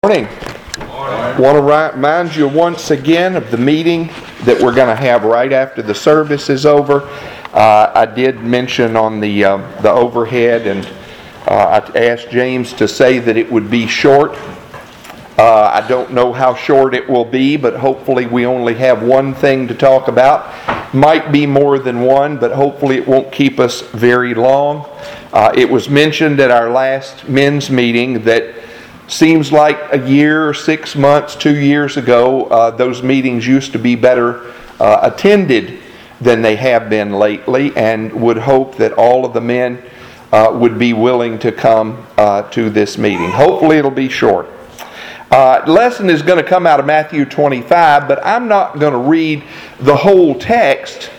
Morning. Want to remind you once again of the meeting that we're going to have right after the service is over. I did mention on the overhead, and I asked James to say that it would be short. I don't know how short it will be, but hopefully we only have one thing to talk about. Might be more than one, but hopefully it won't keep us very long. It was mentioned at our last men's meeting that seems like a year, 6 months, 2 years ago, those meetings used to be better attended than they have been lately, and would hope that all of the men would be willing to come to this meeting. Hopefully it'll be short. Lesson is going to come out of Matthew 25, but I'm not going to read the whole text.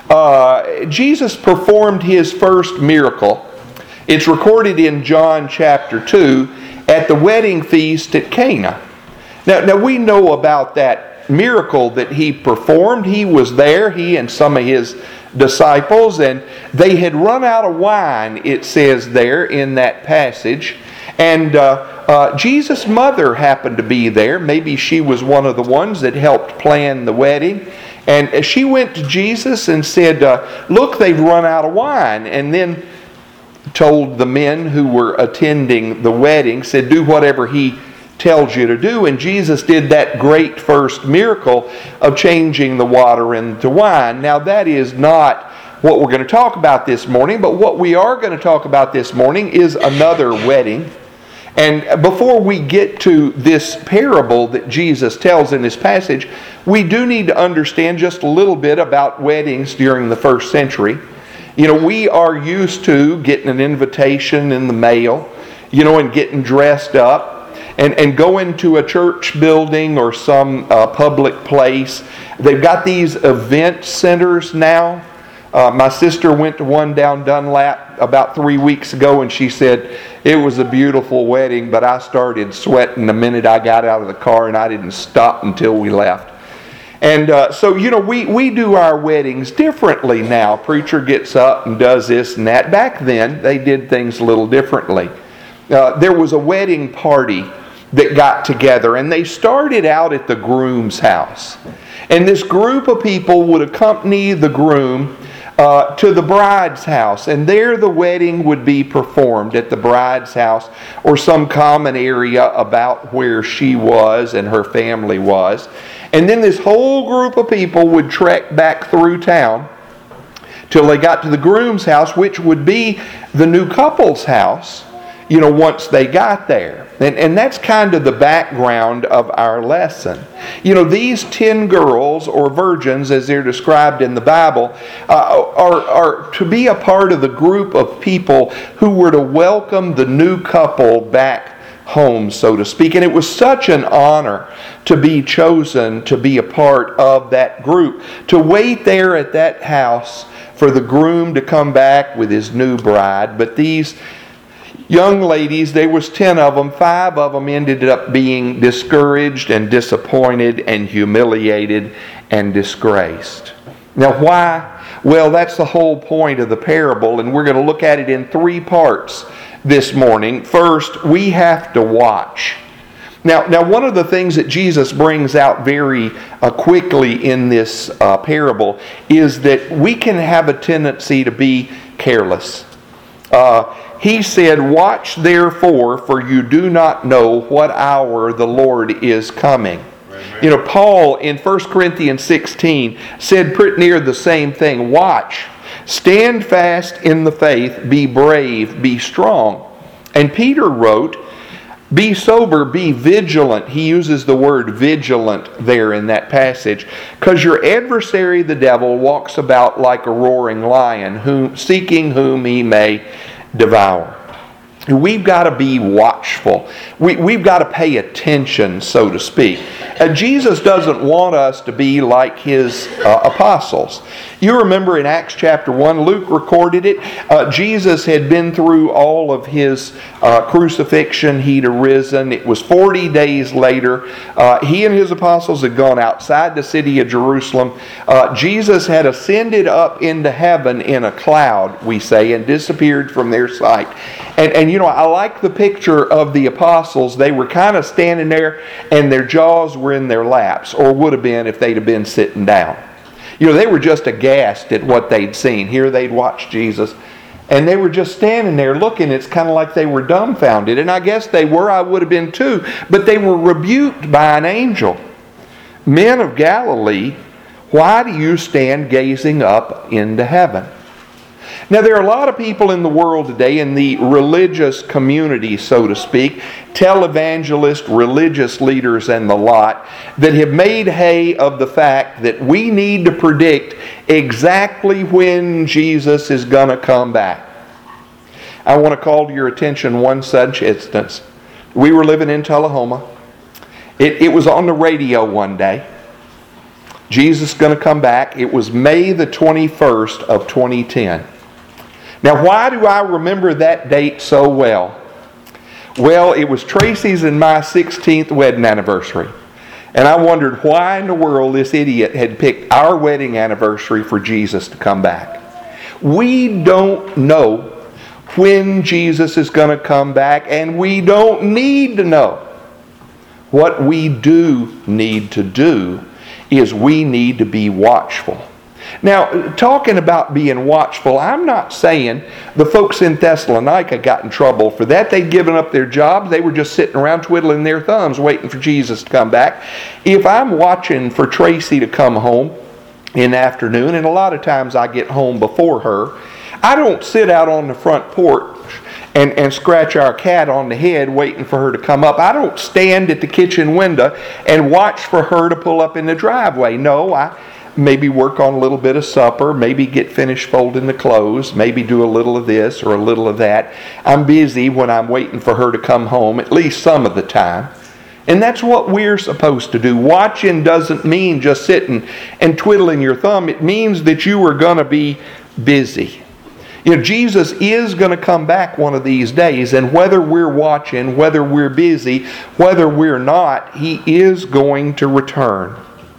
Jesus performed his first miracle. It's recorded in John chapter 2 at the wedding feast at Cana. Now we know about that miracle that he performed. He was there, he and some of his disciples, and they had run out of wine, it says there in that passage. And Jesus' mother happened to be there. Maybe she was one of the ones that helped plan the wedding. And she went to Jesus and said, look, they've run out of wine. And then told the men who were attending the wedding, said, do whatever he tells you to do. And Jesus did that great first miracle of changing the water into wine. Now that is not what we're going to talk about this morning, but what we are going to talk about this morning is another wedding. And before we get to this parable that Jesus tells in this passage, we do need to understand just a little bit about weddings during the first century. You know, we are used to getting an invitation in the mail, and getting dressed up and going to a church building or some public place. They've got these event centers now. My sister went to one down Dunlap about 3 weeks ago, and she said it was a beautiful wedding, but I started sweating the minute I got out of the car, and I didn't stop until we left. And so we do our weddings differently now. Preacher gets up and does this and that. Back then, they did things a little differently. There was a wedding party that got together, and they started out at the groom's house. And this group of people would accompany the groom to the bride's house, and there the wedding would be performed at the bride's house or some common area about where she was and her family was. And then this whole group of people would trek back through town till they got to the groom's house, which would be the new couple's house, once they got there. And that's kind of the background of our lesson. These 10 girls, or virgins as they're described in the Bible, are to be a part of the group of people who were to welcome the new couple back home, so to speak. And it was such an honor to be chosen to be a part of that group, to wait there at that house for the groom to come back with his new bride. But these young ladies, there was 10 of them, 5 of them ended up being discouraged and disappointed and humiliated and disgraced. Now why? Well, that's the whole point of the parable, and we're going to look at it in 3 parts this morning. First, we have to watch. Now, one of the things that Jesus brings out very quickly in this parable is that we can have a tendency to be careless. He said, watch therefore, for you do not know what hour the Lord is coming. Amen. Paul in 1 Corinthians 16 said pretty near the same thing. Watch, stand fast in the faith, be brave, be strong. And Peter wrote, be sober, be vigilant. He uses the word vigilant there in that passage, because your adversary, the devil, walks about like a roaring lion, seeking whom he may devour. We've got to be watchful. We've got to pay attention, so to speak. Jesus doesn't want us to be like his apostles. You remember in Acts chapter 1, Luke recorded it. Jesus had been through all of his crucifixion. He'd arisen. It was 40 days later. He and his apostles had gone outside the city of Jerusalem. Jesus had ascended up into heaven in a cloud, we say, and disappeared from their sight. And I like the picture of the apostles. They were kind of standing there and their jaws were in their laps, or would have been if they'd have been sitting down. They were just aghast at what they'd seen. Here they'd watched Jesus, and they were just standing there looking. It's kind of like they were dumbfounded. And I guess they were. I would have been too. But they were rebuked by an angel. Men of Galilee, why do you stand gazing up into heaven? Now, there are a lot of people in the world today, in the religious community, so to speak, televangelists, religious leaders, and the lot, that have made hay of the fact that we need to predict exactly when Jesus is going to come back. I want to call to your attention one such instance. We were living in Tullahoma. It was on the radio one day. Jesus is going to come back. It was May the 21st of 2010. Now, why do I remember that date so well? Well, it was Tracy's and my 16th wedding anniversary. And I wondered why in the world this idiot had picked our wedding anniversary for Jesus to come back. We don't know when Jesus is going to come back, and we don't need to know. What we do need to do is we need to be watchful. Now, talking about being watchful, I'm not saying the folks in Thessalonica got in trouble for that. They'd given up their jobs. They were just sitting around twiddling their thumbs waiting for Jesus to come back. If I'm watching for Tracy to come home in the afternoon, and a lot of times I get home before her, I don't sit out on the front porch and scratch our cat on the head waiting for her to come up. I don't stand at the kitchen window and watch for her to pull up in the driveway. No, I maybe work on a little bit of supper, maybe get finished folding the clothes, maybe do a little of this or a little of that. I'm busy when I'm waiting for her to come home, at least some of the time. And that's what we're supposed to do. Watching doesn't mean just sitting and twiddling your thumb. It means that you are going to be busy. Jesus is going to come back one of these days, and whether we're watching, whether we're busy, whether we're not, He is going to return.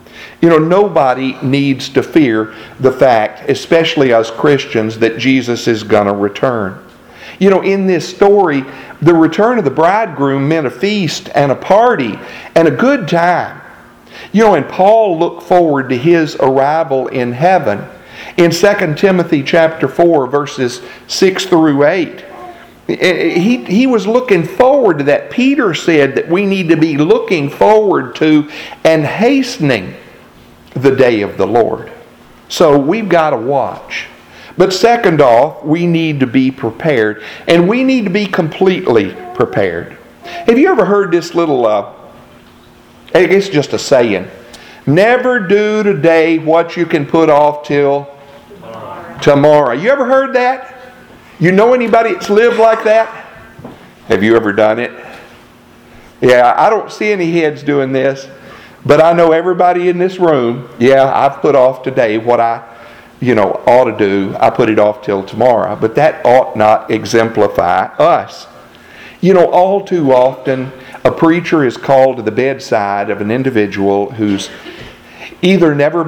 Nobody needs to fear the fact, especially us Christians, that Jesus is going to return. In this story, the return of the bridegroom meant a feast and a party and a good time. And Paul looked forward to his arrival in heaven. In 2 Timothy chapter 4, verses 6 through 8, he was looking forward to that. Peter said that we need to be looking forward to and hastening the day of the Lord. So we've got to watch. But second off, we need to be prepared. And we need to be completely prepared. Have you ever heard this little, it's just a saying, never do today what you can put off till tomorrow. You ever heard that? You know anybody that's lived like that? Have you ever done it? Yeah, I don't see any heads doing this. But I know everybody in this room, I've put off today what I, ought to do. I put it off till tomorrow. But that ought not exemplify us. All too often, a preacher is called to the bedside of an individual who's either never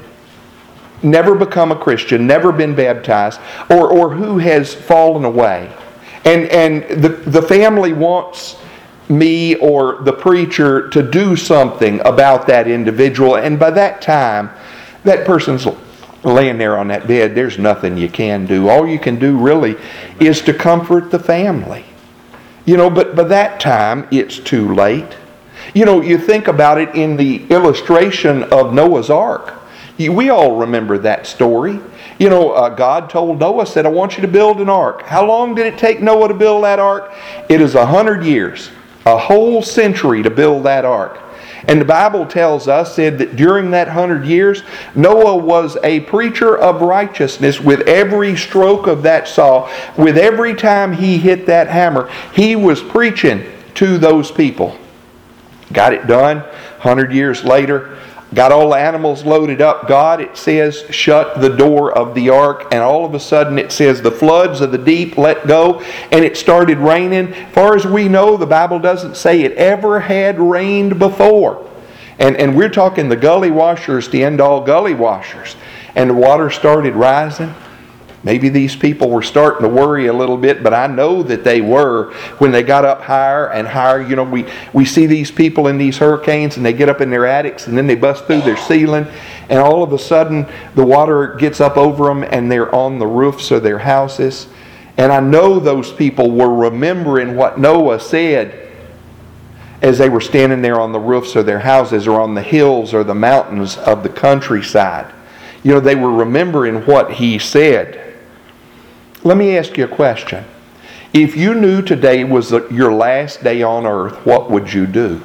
become a Christian, never been baptized, or who has fallen away. And the family wants me or the preacher to do something about that individual, and by that time that person's laying there on that bed. There's nothing you can do. All you can do really is to comfort the family, but by that time it's too late. You think about it in the illustration of Noah's Ark. We all remember that story. God told Noah, said, I want you to build an ark. How long did it take Noah to build that ark? It is 100 years. A whole century to build that ark. And the Bible tells us, said that during that 100 years, Noah was a preacher of righteousness. With every stroke of that saw, with every time he hit that hammer, he was preaching to those people. Got it done. 100 years later, got all the animals loaded up. God, it says, shut the door of the ark, and all of a sudden it says the floods of the deep let go, and it started raining. As far as we know, the Bible doesn't say it ever had rained before. And we're talking the gully washers to end all gully washers. And the water started rising. Maybe these people were starting to worry a little bit, but I know that they were when they got up higher and higher. You know, we see these people in these hurricanes and they get up in their attics and then they bust through their ceiling and all of a sudden the water gets up over them and they're on the roofs of their houses. And I know those people were remembering what Noah said as they were standing there on the roofs of their houses or on the hills or the mountains of the countryside. You know, they were remembering what he said. Let me ask you a question. If you knew today was your last day on earth, what would you do?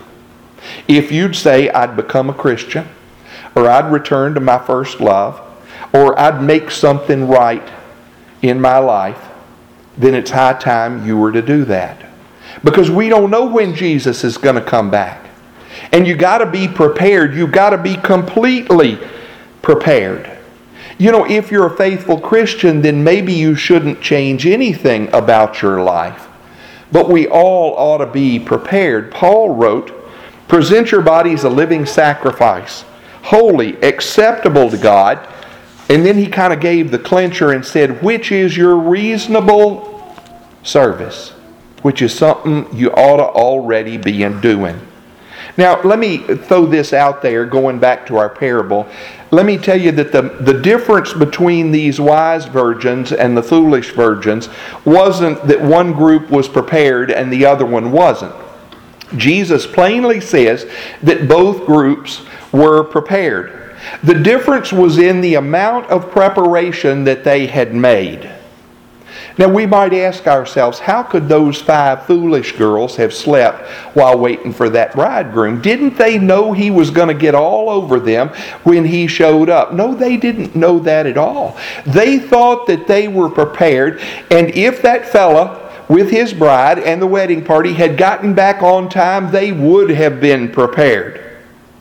If you'd say, I'd become a Christian, or I'd return to my first love, or I'd make something right in my life, then it's high time you were to do that. Because we don't know when Jesus is going to come back. And you got to be prepared. You got to be completely prepared. You know, if you're a faithful Christian, then maybe you shouldn't change anything about your life. But we all ought to be prepared. Paul wrote, present your bodies a living sacrifice, holy, acceptable to God. And then he kind of gave the clincher and said, which is your reasonable service, which is something you ought to already be doing. Now, let me throw this out there, going back to our parable. Let me tell you that the difference between these wise virgins and the foolish virgins wasn't that one group was prepared and the other one wasn't. Jesus plainly says that both groups were prepared. The difference was in the amount of preparation that they had made. Now we might ask ourselves, how could those 5 foolish girls have slept while waiting for that bridegroom? Didn't they know he was going to get all over them when he showed up? No, they didn't know that at all. They thought that they were prepared, and if that fella with his bride and the wedding party had gotten back on time, they would have been prepared.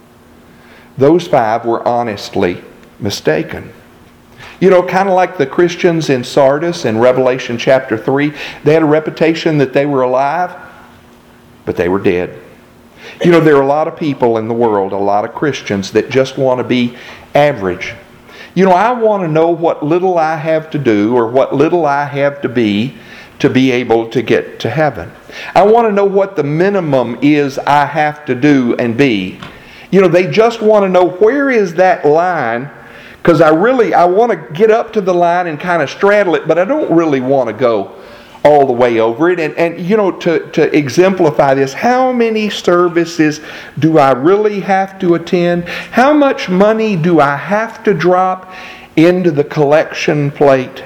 Those 5 were honestly mistaken. You know, kind of like the Christians in Sardis in Revelation chapter 3, they had a reputation that they were alive, but they were dead. You know, there are a lot of people in the world, a lot of Christians, that just want to be average. You know, I want to know what little I have to do or what little I have to be able to get to heaven. I want to know what the minimum is I have to do and be. You know, they just want to know, where is that line? Because I want to get up to the line and kind of straddle it, but I don't really want to go all the way over it. And you know, to exemplify this, how many services do I really have to attend? How much money do I have to drop into the collection plate?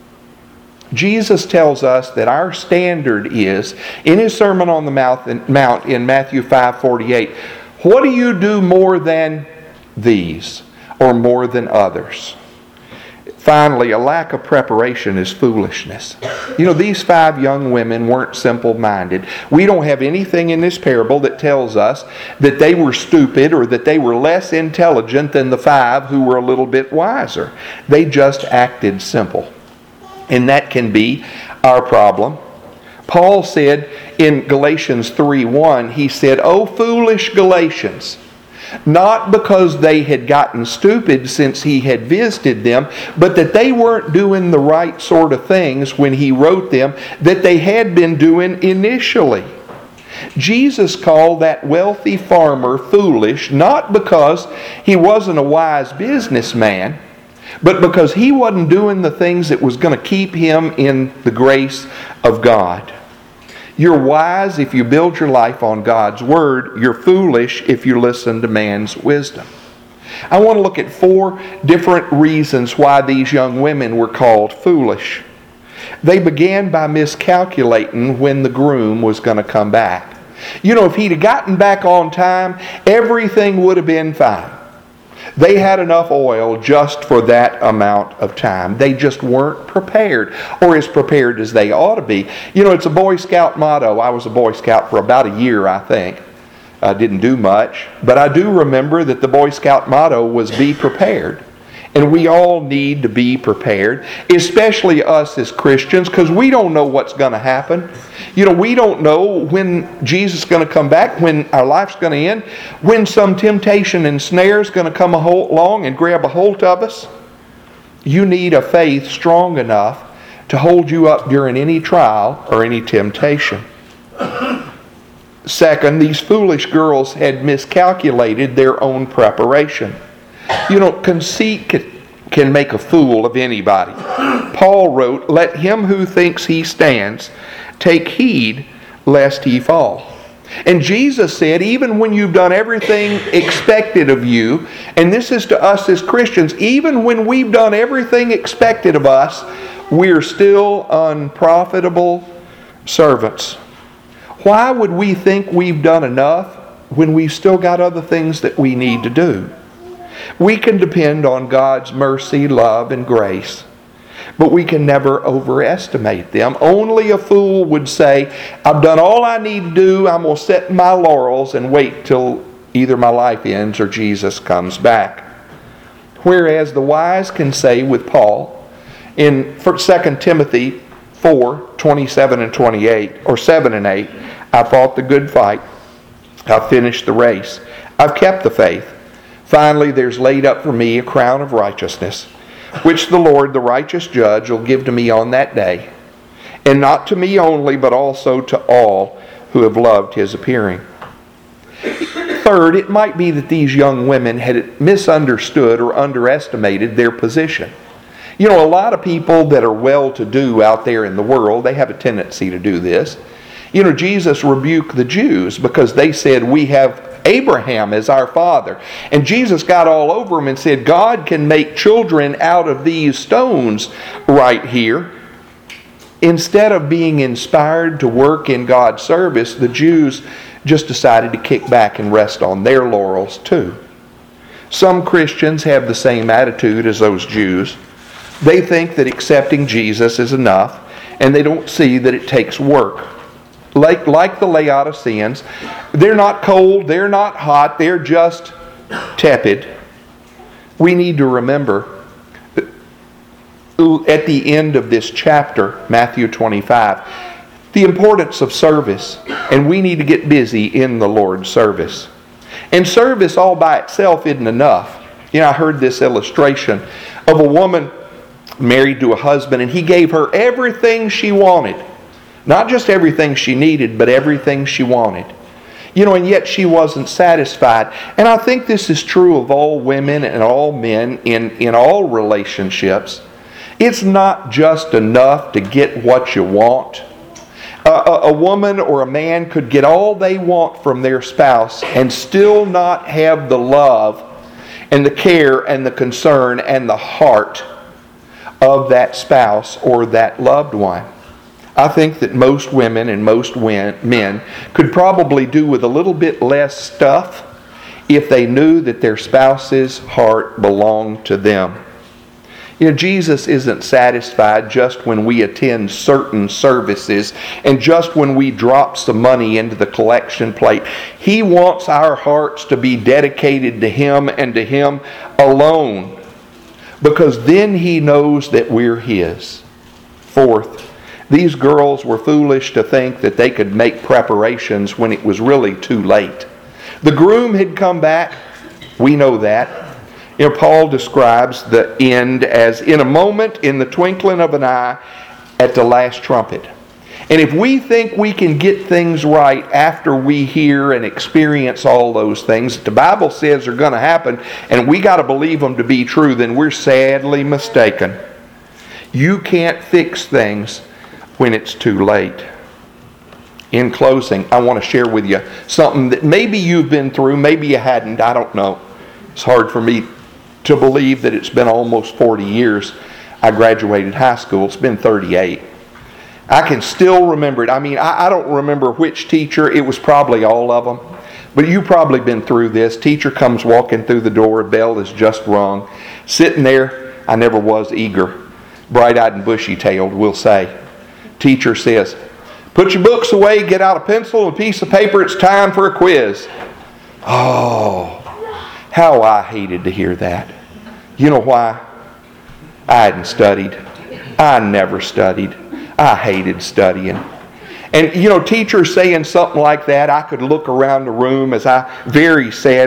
Jesus tells us that our standard is, in His Sermon on the Mount in Matthew 5:48, what do you do more than these? Or more than others? Finally, a lack of preparation is foolishness. You know, these 5 young women weren't simple-minded. We don't have anything in this parable that tells us that they were stupid or that they were less intelligent than the 5 who were a little bit wiser. They just acted simple. And that can be our problem. Paul said in Galatians 3:1, he said, "O foolish Galatians," not because they had gotten stupid since he had visited them, but that they weren't doing the right sort of things when he wrote them that they had been doing initially. Jesus called that wealthy farmer foolish, not because he wasn't a wise businessman, but because he wasn't doing the things that was going to keep him in the grace of God. You're wise if you build your life on God's Word. You're foolish if you listen to man's wisdom. I want to look at 4 different reasons why these young women were called foolish. They began by miscalculating when the groom was going to come back. You know, if he'd have gotten back on time, everything would have been fine. They had enough oil just for that amount of time. They just weren't prepared, or as prepared as they ought to be. You know, it's a Boy Scout motto. I was a Boy Scout for about a year, I think. I didn't do much. But I do remember that the Boy Scout motto was be prepared. And we all need to be prepared, especially us as Christians, because we don't know what's going to happen. You know, we don't know when Jesus is going to come back, when our life's going to end, when some temptation and snare is going to come along and grab a hold of us. You need a faith strong enough to hold you up during any trial or any temptation. Second, these foolish girls had miscalculated their own preparation. Conceit can make a fool of anybody. Paul wrote, "Let him who thinks he stands take heed lest he fall." And Jesus said, even when you've done everything expected of you, and this is to us as Christians, even when we've done everything expected of us, we're still unprofitable servants. Why would we think we've done enough when we've still got other things that we need to do? We can depend on God's mercy, love, and grace, but we can never overestimate them. Only a fool would say, I've done all I need to do, I'm going to sit in my laurels and wait till either my life ends or Jesus comes back. Whereas the wise can say with Paul in 2 Timothy 4:27 and 28, or 7 and 8, I fought the good fight, I've finished the race, I've kept the faith. Finally, there's laid up for me a crown of righteousness, which the Lord, the righteous judge, will give to me on that day, and not to me only, but also to all who have loved his appearing. Third, it might be that these young women had misunderstood or underestimated their position. A lot of people that are well-to-do out there in the world, they have a tendency to do this. Jesus rebuked the Jews because they said, we have Abraham as our father. And Jesus got all over them and said, God can make children out of these stones right here. Instead of being inspired to work in God's service, the Jews just decided to kick back and rest on their laurels too. Some Christians have the same attitude as those Jews. They think that accepting Jesus is enough, and they don't see that it takes work. Like the Laodiceans, they're not cold, they're not hot, they're just tepid. We need to remember at the end of this chapter, Matthew 25, the importance of service, and we need to get busy in the Lord's service. And service all by itself isn't enough. I heard this illustration of a woman married to a husband, and he gave her everything she wanted. Not just everything she needed, but everything she wanted. And yet she wasn't satisfied. And I think this is true of all women and all men in all relationships. It's not just enough to get what you want. A woman or a man could get all they want from their spouse and still not have the love and the care and the concern and the heart of that spouse or that loved one. I think that most women and most men could probably do with a little bit less stuff if they knew that their spouse's heart belonged to them. Jesus isn't satisfied just when we attend certain services and just when we drop some money into the collection plate. He wants our hearts to be dedicated to Him and to Him alone, because then He knows that we're His. Fourth, these girls were foolish to think that they could make preparations when it was really too late. The groom had come back. We know that. Paul describes the end as in a moment, in the twinkling of an eye, at the last trumpet. And if we think we can get things right after we hear and experience all those things that the Bible says are going to happen, and we got to believe them to be true, then we're sadly mistaken. You can't fix things when it's too late. In closing, I want to share with you something that maybe you've been through, maybe you hadn't, I don't know. It's hard for me to believe that it's been almost 40 years. I graduated high school. It's been 38. I can still remember it. I don't remember which teacher. It was probably all of them. But you've probably been through this. Teacher comes walking through the door. Bell is just rung. Sitting there, I never was eager. Bright-eyed and bushy-tailed, we'll say. Teacher says, put your books away, get out a pencil and a piece of paper, it's time for a quiz. Oh, how I hated to hear that. You know why? I hadn't studied. I never studied. I hated studying. And teachers saying something like that, I could look around the room as I very sadly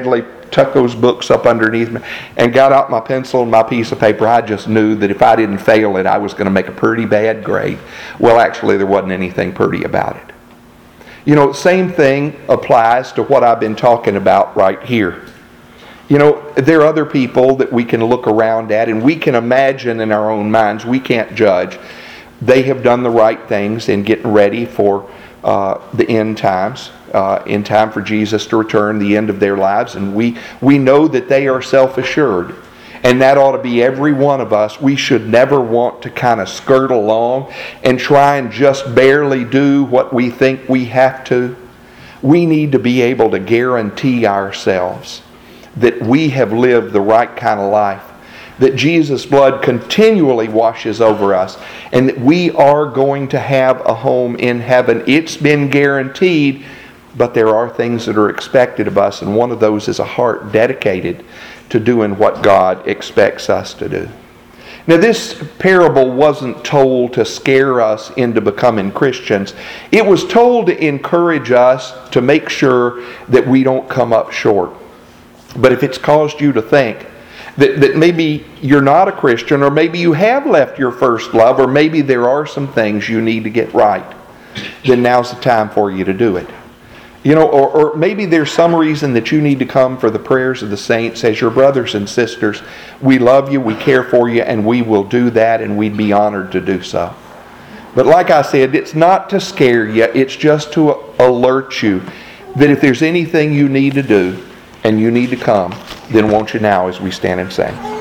tuck those books up underneath me, and got out my pencil and my piece of paper. I just knew that if I didn't fail it, I was going to make a pretty bad grade. Well, actually, there wasn't anything pretty about it. You know, same thing applies to what I've been talking about right here. You know, there are other people that we can look around at and we can imagine in our own minds. We can't judge. They have done the right things in getting ready for the end times, in time for Jesus to return, the end of their lives. And we know that they are self-assured. And that ought to be every one of us. We should never want to kind of skirt along and try and just barely do what we think we have to. We need to be able to guarantee ourselves that we have lived the right kind of life, that Jesus' blood continually washes over us, and that we are going to have a home in heaven. It's been guaranteed, but there are things that are expected of us, and one of those is a heart dedicated to doing what God expects us to do. Now, this parable wasn't told to scare us into becoming Christians. It was told to encourage us to make sure that we don't come up short. But if it's caused you to think that maybe you're not a Christian, or maybe you have left your first love, or maybe there are some things you need to get right, then now's the time for you to do it. You know, or maybe there's some reason that you need to come for the prayers of the saints as your brothers and sisters. We love you, we care for you, and we will do that, and we'd be honored to do so. But like I said, it's not to scare you, it's just to alert you that if there's anything you need to do, and you need to come, then won't you now as we stand and sing.